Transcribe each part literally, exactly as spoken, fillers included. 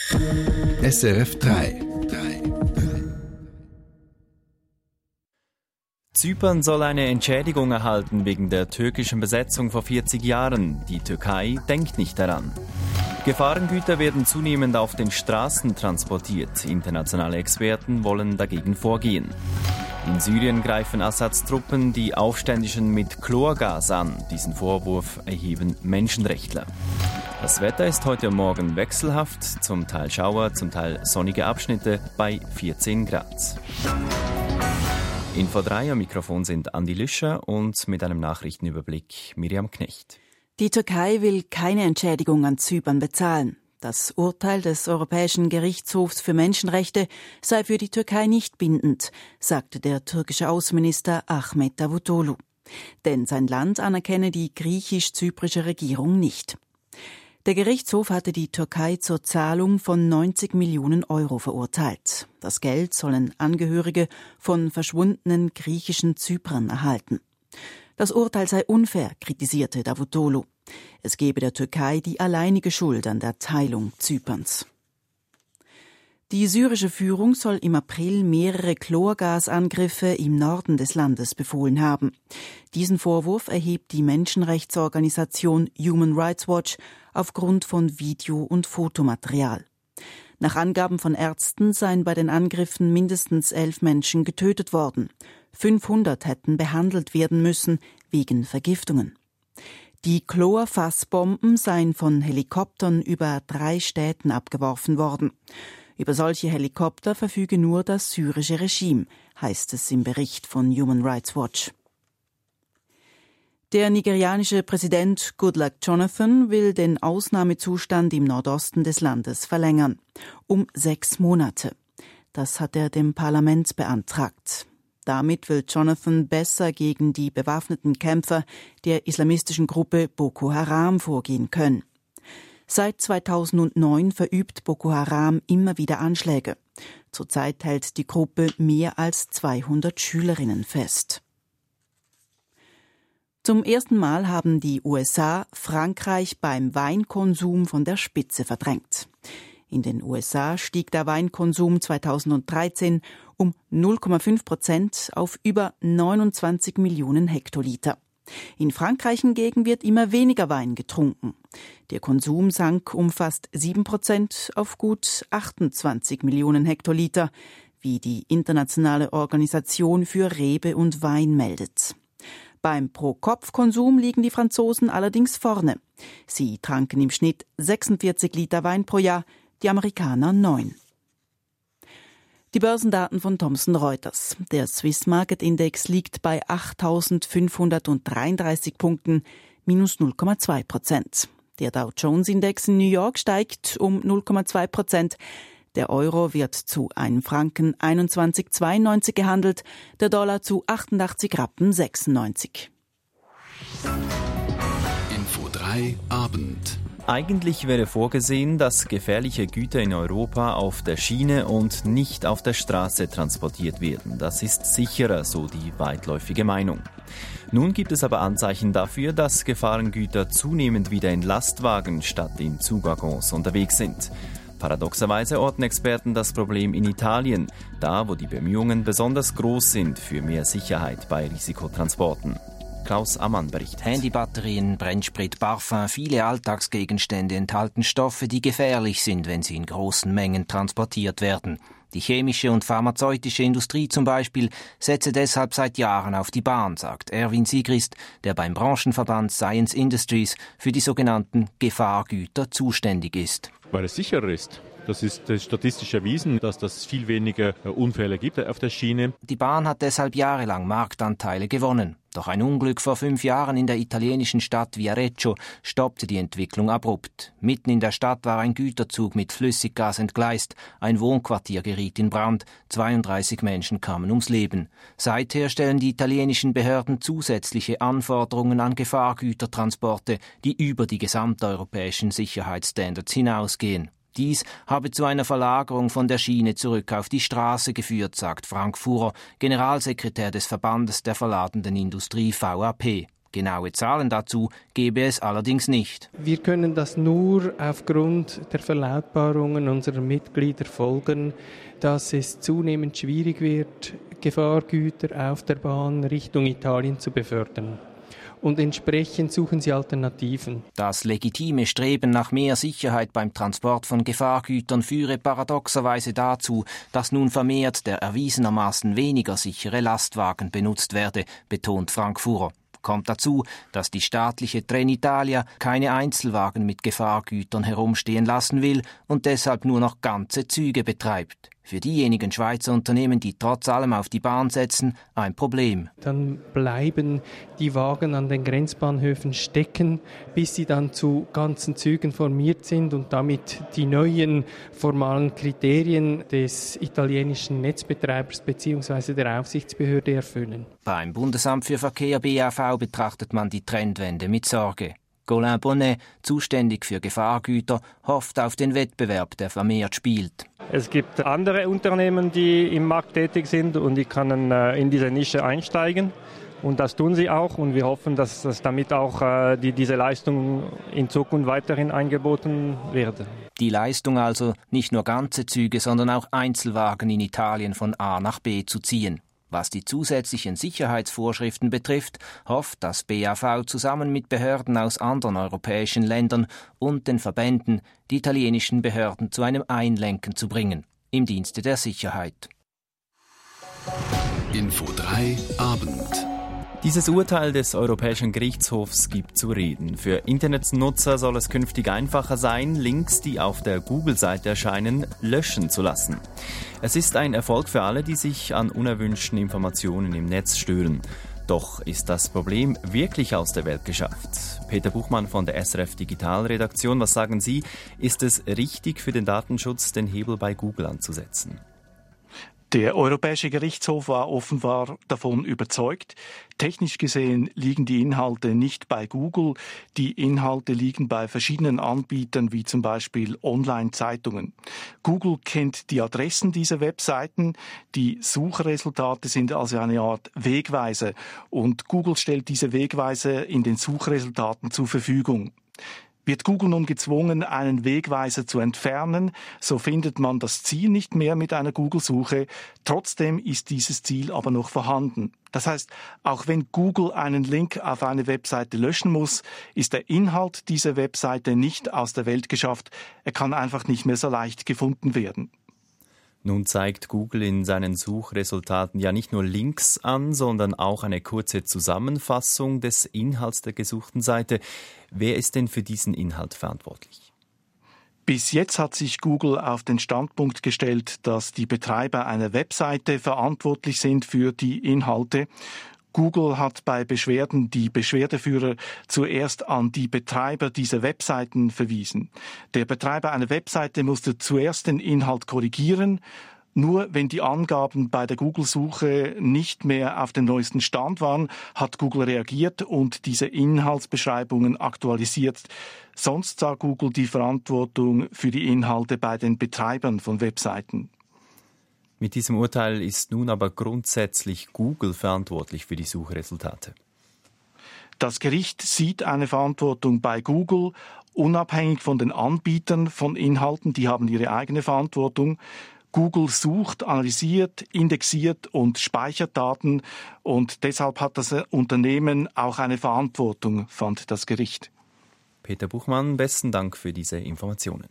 S R F drei. Zypern soll eine Entschädigung erhalten wegen der türkischen Besetzung vor vierzig Jahren. Die Türkei denkt nicht daran. Gefahrengüter werden zunehmend auf den Straßen transportiert. Internationale Experten wollen dagegen vorgehen. In Syrien greifen Assads Truppen die Aufständischen mit Chlorgas an. Diesen Vorwurf erheben Menschenrechtler. Das Wetter ist heute Morgen wechselhaft, zum Teil Schauer, zum Teil sonnige Abschnitte bei vierzehn Grad. Info drei am Mikrofon sind Andi Lüscher und mit einem Nachrichtenüberblick Miriam Knecht. Die Türkei will keine Entschädigung an Zypern bezahlen. Das Urteil des Europäischen Gerichtshofs für Menschenrechte sei für die Türkei nicht bindend, sagte der türkische Außenminister Ahmet Davutoglu. Denn sein Land anerkenne die griechisch-zyprische Regierung nicht. Der Gerichtshof hatte die Türkei zur Zahlung von neunzig Millionen Euro verurteilt. Das Geld sollen Angehörige von verschwundenen griechischen Zyprern erhalten. Das Urteil sei unfair, kritisierte Davutoglu. Es gebe der Türkei die alleinige Schuld an der Teilung Zyperns. Die syrische Führung soll im April mehrere Chlorgasangriffe im Norden des Landes befohlen haben. Diesen Vorwurf erhebt die Menschenrechtsorganisation Human Rights Watch aufgrund von Video- und Fotomaterial. Nach Angaben von Ärzten seien bei den Angriffen mindestens elf Menschen getötet worden. fünfhundert hätten behandelt werden müssen wegen Vergiftungen. Die Chlorfassbomben seien von Helikoptern über drei Städten abgeworfen worden. Über solche Helikopter verfüge nur das syrische Regime, heißt es im Bericht von Human Rights Watch. Der nigerianische Präsident Goodluck Jonathan will den Ausnahmezustand im Nordosten des Landes verlängern. Um sechs Monate. Das hat er dem Parlament beantragt. Damit will Jonathan besser gegen die bewaffneten Kämpfer der islamistischen Gruppe Boko Haram vorgehen können. Seit zweitausendneun verübt Boko Haram immer wieder Anschläge. Zurzeit hält die Gruppe mehr als zweihundert Schülerinnen fest. Zum ersten Mal haben die U S A Frankreich beim Weinkonsum von der Spitze verdrängt. In den U S A stieg der Weinkonsum zweitausenddreizehn um null Komma fünf Prozent auf über neunundzwanzig Millionen Hektoliter. In Frankreich hingegen wird immer weniger Wein getrunken. Der Konsum sank um fast sieben Prozent auf gut achtundzwanzig Millionen Hektoliter, wie die internationale Organisation für Rebe und Wein meldet. Beim Pro-Kopf-Konsum liegen die Franzosen allerdings vorne. Sie tranken im Schnitt sechsundvierzig Liter Wein pro Jahr, die Amerikaner neun. Die Börsendaten von Thomson Reuters. Der Swiss Market Index liegt bei achttausendfünfhundertdreiunddreißig Punkten, minus null Komma zwei Prozent. Der Dow Jones Index in New York steigt um null Komma zwei Prozent. Der Euro wird zu einem Franken einundzwanzig Komma zweiundneunzig gehandelt, der Dollar zu achtundachtzig Rappen sechsundneunzig. Info drei Abend. Eigentlich wäre vorgesehen, dass gefährliche Güter in Europa auf der Schiene und nicht auf der Straße transportiert werden. Das ist sicherer, so die weitläufige Meinung. Nun gibt es aber Anzeichen dafür, dass Gefahrengüter zunehmend wieder in Lastwagen statt in Zugwaggons unterwegs sind. Paradoxerweise orten Experten das Problem in Italien, da wo die Bemühungen besonders groß sind für mehr Sicherheit bei Risikotransporten. Klaus Ammann berichtet. Handybatterien, Brennsprit, Parfum, viele Alltagsgegenstände enthalten Stoffe, die gefährlich sind, wenn sie in großen Mengen transportiert werden. Die chemische und pharmazeutische Industrie zum Beispiel setze deshalb seit Jahren auf die Bahn, sagt Erwin Sigrist, der beim Branchenverband Science Industries für die sogenannten Gefahrgüter zuständig ist. Weil es sicherer ist. Das ist statistisch erwiesen, dass es viel weniger Unfälle gibt auf der Schiene. Die Bahn hat deshalb jahrelang Marktanteile gewonnen. Doch ein Unglück vor fünf Jahren in der italienischen Stadt Viareggio stoppte die Entwicklung abrupt. Mitten in der Stadt war ein Güterzug mit Flüssiggas entgleist. Ein Wohnquartier geriet in Brand. zweiunddreißig Menschen kamen ums Leben. Seither stellen die italienischen Behörden zusätzliche Anforderungen an Gefahrgütertransporte, die über die gesamteuropäischen Sicherheitsstandards hinausgehen. Dies habe zu einer Verlagerung von der Schiene zurück auf die Straße geführt, sagt Frank Fuhrer, Generalsekretär des Verbandes der verladenden Industrie V A P. Genaue Zahlen dazu gebe es allerdings nicht. Wir können das nur aufgrund der Verlautbarungen unserer Mitglieder folgen, dass es zunehmend schwierig wird, Gefahrgüter auf der Bahn Richtung Italien zu befördern. Und entsprechend suchen sie Alternativen. Das legitime Streben nach mehr Sicherheit beim Transport von Gefahrgütern führe paradoxerweise dazu, dass nun vermehrt der erwiesenermaßen weniger sichere Lastwagen benutzt werde, betont Frank Fuhrer. Kommt dazu, dass die staatliche Trenitalia keine Einzelwagen mit Gefahrgütern herumstehen lassen will und deshalb nur noch ganze Züge betreibt. Für diejenigen Schweizer Unternehmen, die trotz allem auf die Bahn setzen, ein Problem. Dann bleiben die Wagen an den Grenzbahnhöfen stecken, bis sie dann zu ganzen Zügen formiert sind und damit die neuen formalen Kriterien des italienischen Netzbetreibers bzw. der Aufsichtsbehörde erfüllen. Beim Bundesamt für Verkehr B A V betrachtet man die Trendwende mit Sorge. Colin Bonnet, zuständig für Gefahrgüter, hofft auf den Wettbewerb, der vermehrt spielt. Es gibt andere Unternehmen, die im Markt tätig sind und die können in diese Nische einsteigen. Und das tun sie auch. Und wir hoffen, dass, dass damit auch äh, die, diese Leistung in Zukunft weiterhin angeboten wird. Die Leistung also, nicht nur ganze Züge, sondern auch Einzelwagen in Italien von A nach B zu ziehen. Was die zusätzlichen Sicherheitsvorschriften betrifft, hofft das B A V zusammen mit Behörden aus anderen europäischen Ländern und den Verbänden, die italienischen Behörden zu einem Einlenken zu bringen, im Dienste der Sicherheit. Info drei Abend. Dieses Urteil des Europäischen Gerichtshofs gibt zu reden. Für Internetnutzer soll es künftig einfacher sein, Links, die auf der Google-Seite erscheinen, löschen zu lassen. Es ist ein Erfolg für alle, die sich an unerwünschten Informationen im Netz stören. Doch ist das Problem wirklich aus der Welt geschafft? Peter Buchmann von der S R F Digitalredaktion, was sagen Sie? Ist es richtig für den Datenschutz, den Hebel bei Google anzusetzen? Der Europäische Gerichtshof war offenbar davon überzeugt. Technisch gesehen liegen die Inhalte nicht bei Google. Die Inhalte liegen bei verschiedenen Anbietern, wie zum Beispiel Online-Zeitungen. Google kennt die Adressen dieser Webseiten. Die Suchresultate sind also eine Art Wegweiser. Und Google stellt diese Wegweiser in den Suchresultaten zur Verfügung. Wird Google nun gezwungen, einen Wegweiser zu entfernen, so findet man das Ziel nicht mehr mit einer Google-Suche. Trotzdem ist dieses Ziel aber noch vorhanden. Das heißt, auch wenn Google einen Link auf eine Webseite löschen muss, ist der Inhalt dieser Webseite nicht aus der Welt geschafft. Er kann einfach nicht mehr so leicht gefunden werden. Nun zeigt Google in seinen Suchresultaten ja nicht nur Links an, sondern auch eine kurze Zusammenfassung des Inhalts der gesuchten Seite. Wer ist denn für diesen Inhalt verantwortlich? Bis jetzt hat sich Google auf den Standpunkt gestellt, dass die Betreiber einer Webseite verantwortlich sind für die Inhalte. Google hat bei Beschwerden die Beschwerdeführer zuerst an die Betreiber dieser Webseiten verwiesen. Der Betreiber einer Webseite musste zuerst den Inhalt korrigieren. Nur wenn die Angaben bei der Google-Suche nicht mehr auf dem neuesten Stand waren, hat Google reagiert und diese Inhaltsbeschreibungen aktualisiert. Sonst sah Google die Verantwortung für die Inhalte bei den Betreibern von Webseiten. Mit diesem Urteil ist nun aber grundsätzlich Google verantwortlich für die Suchresultate. Das Gericht sieht eine Verantwortung bei Google, unabhängig von den Anbietern von Inhalten, die haben ihre eigene Verantwortung. Google sucht, analysiert, indexiert und speichert Daten und deshalb hat das Unternehmen auch eine Verantwortung, fand das Gericht. Peter Buchmann, besten Dank für diese Informationen.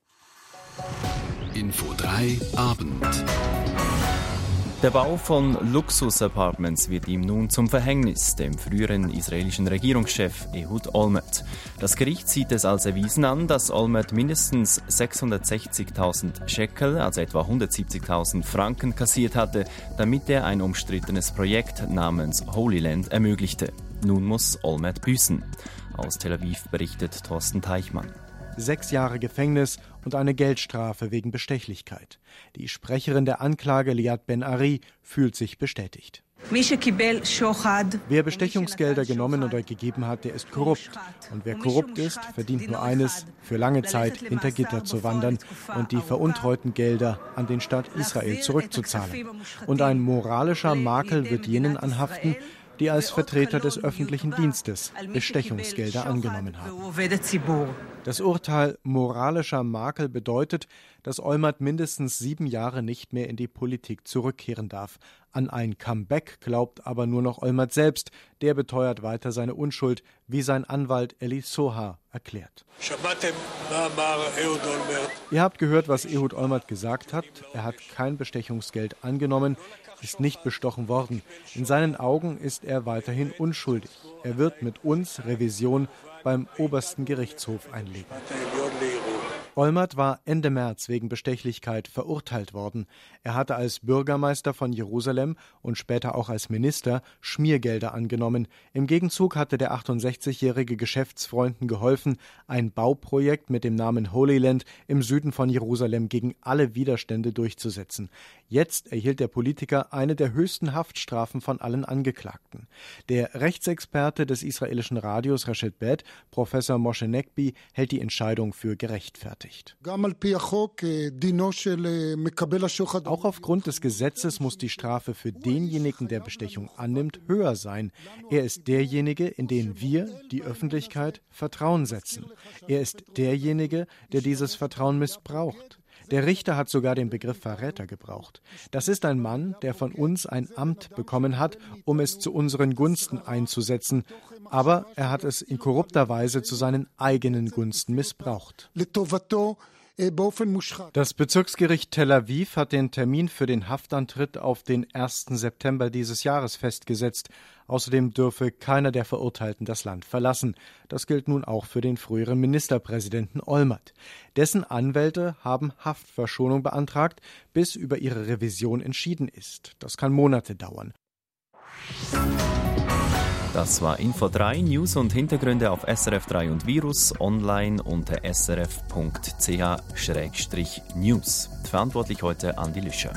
Info drei Abend. Der Bau von Luxus-Apartments wird ihm nun zum Verhängnis, dem früheren israelischen Regierungschef Ehud Olmert. Das Gericht sieht es als erwiesen an, dass Olmert mindestens sechshundertsechzigtausend Shekel, also etwa hundertsiebzigtausend Franken, kassiert hatte, damit er ein umstrittenes Projekt namens Holy Land ermöglichte. Nun muss Olmert büßen. Aus Tel Aviv berichtet Thorsten Teichmann. Sechs Jahre Gefängnis und eine Geldstrafe wegen Bestechlichkeit. Die Sprecherin der Anklage, Liat Ben-Ari, fühlt sich bestätigt. Wer Bestechungsgelder genommen oder gegeben hat, der ist korrupt. Und wer korrupt ist, verdient nur eines, für lange Zeit hinter Gitter zu wandern und die veruntreuten Gelder an den Staat Israel zurückzuzahlen. Und ein moralischer Makel wird jenen anhaften, die als Vertreter des öffentlichen Dienstes Bestechungsgelder angenommen haben. Das Urteil moralischer Makel bedeutet, dass Olmert mindestens sieben Jahre nicht mehr in die Politik zurückkehren darf. An ein Comeback glaubt aber nur noch Olmert selbst. Der beteuert weiter seine Unschuld, wie sein Anwalt Eli Sohar erklärt. Ihr habt gehört, was Ehud Olmert gesagt hat. Er hat kein Bestechungsgeld angenommen, ist nicht bestochen worden. In seinen Augen ist er weiterhin unschuldig. Er wird mit uns Revision beim obersten Gerichtshof einlegen. Olmert war Ende März wegen Bestechlichkeit verurteilt worden. Er hatte als Bürgermeister von Jerusalem und später auch als Minister Schmiergelder angenommen. Im Gegenzug hatte der achtundsechzigjährige Geschäftsfreunden geholfen, ein Bauprojekt mit dem Namen Holy Land im Süden von Jerusalem gegen alle Widerstände durchzusetzen. Jetzt erhielt der Politiker eine der höchsten Haftstrafen von allen Angeklagten. Der Rechtsexperte des israelischen Radios Reshet Bet, Professor Moshe Negbi, hält die Entscheidung für gerechtfertigt. Auch aufgrund des Gesetzes muss die Strafe für denjenigen, der Bestechung annimmt, höher sein. Er ist derjenige, in den wir, die Öffentlichkeit, Vertrauen setzen. Er ist derjenige, der dieses Vertrauen missbraucht. Der Richter hat sogar den Begriff Verräter gebraucht. Das ist ein Mann, der von uns ein Amt bekommen hat, um es zu unseren Gunsten einzusetzen. Aber er hat es in korrupter Weise zu seinen eigenen Gunsten missbraucht. Das Bezirksgericht Tel Aviv hat den Termin für den Haftantritt auf den ersten September dieses Jahres festgesetzt. Außerdem dürfe keiner der Verurteilten das Land verlassen. Das gilt nun auch für den früheren Ministerpräsidenten Olmert. Dessen Anwälte haben Haftverschonung beantragt, bis über ihre Revision entschieden ist. Das kann Monate dauern. Das war Info drei, News und Hintergründe auf S R F drei und Virus, online unter s r f punkt c h slash news. Verantwortlich heute Andi Lüscher.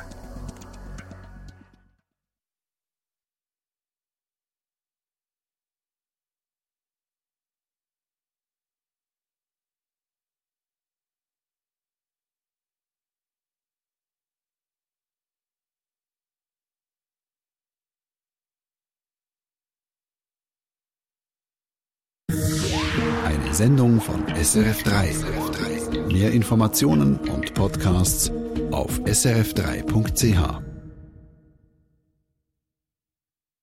Eine Sendung von S R F drei. Mehr Informationen und Podcasts auf s r f drei punkt c h.